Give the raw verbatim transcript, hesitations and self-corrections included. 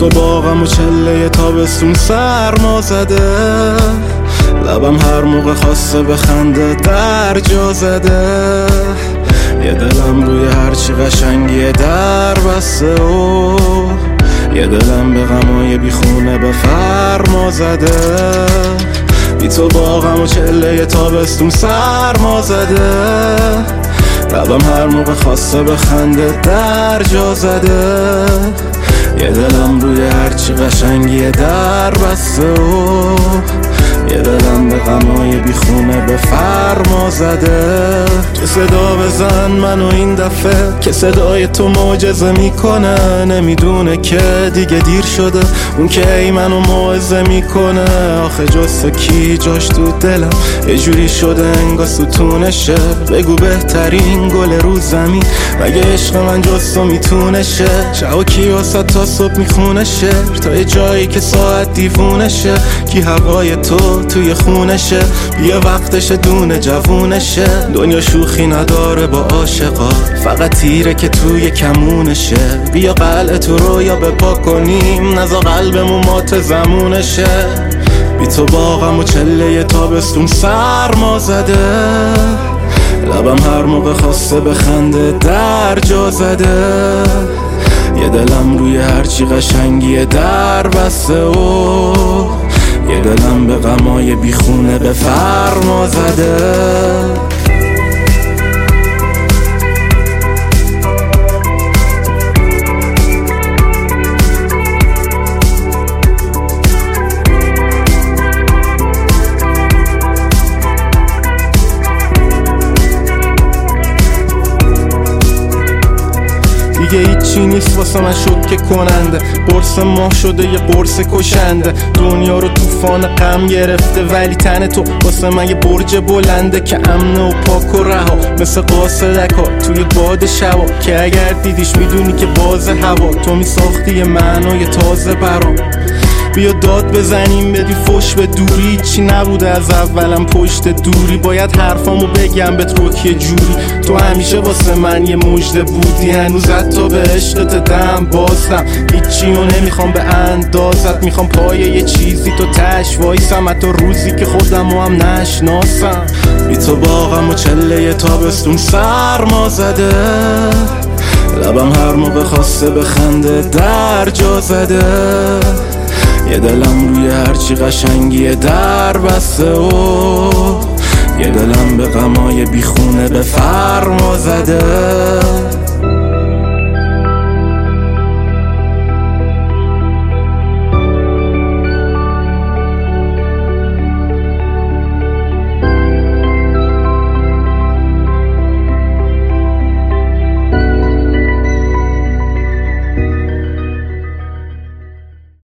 تو باغم و چله تابستون سرما زده، لبم هر موقع خواسته به خنده در جا زده، یه دلم روی هرچی قشنگیه در بسته و یه دلم به غمای بیخونه به فرما زده. بی تو باغم و چله تابستون سرما زده، لبم هر موقع خواسته به خنده در جا زده، یه دلم روی هرچی قشنگیه در بسته و یه دلم به غمای بیخونه به فرما زده. تو صدا بزن منو این دفعه که صدای تو معجزه میکنه، نمیدونه که دیگه دیر شده اون که ای منو موعظه میکنه. آخه جز تو کی جاش تو دلم یه جوری شده انگار ستونشه، بگو بهترین گل رو زمین مگه عشق من جز تو میتونه شه. شب و کی واسه تا صبح میخونه شعر تا یه جایی که ساعت دیوونه شه، کی هوای تو توی خونشه، بیا وقتشه دونه جوونشه. دنیا شوخی نداره با عاشقا، فقط تیره که توی کمونشه، بیا قلعه تو رو یا بپا کنیم نزا قلبمون مات زمونشه. بی تو باغم و چله تابستون سرما زده، لبم هر موقع خواسته به خنده در جا زده، یه دلم روی هرچی قشنگیه در بسته و یه دلم به غمای بیخونه به فرما زده. دیگه هیچی نیست واسه من شوکه کننده، قرص ماه شده یه قرص کشنده، دنیا رو طوفان غم گرفته ولی تن تو واسه من یه برج بلنده که امن و پاک و رها مثل قاصدکا توی باد شبا، که اگر دیدیش میدونی که باز هوا تو میساختی یه معنای تازه برام. بیا داد بزنیم بدی فوش به دوری، چی نبوده از اولم پشت دوری، باید حرفامو بگم بهت روک یه جوری، تو همیشه واسه من یه مژده بودی، هنوز حتی به عشقت دم بازم، هیچی رو نمیخوام به اندازت، میخوام پای یه چیزی تو تش وایسم حتی روزی که خودمو هم نشناسم. بی تو باغم و چله تابستون سرما زده، لبم هر موقع خواسته به خنده در جا زده، یه دلم روی هرچی قشنگیه در بسته و یه دلم به غمای بیخونه به فرما زده.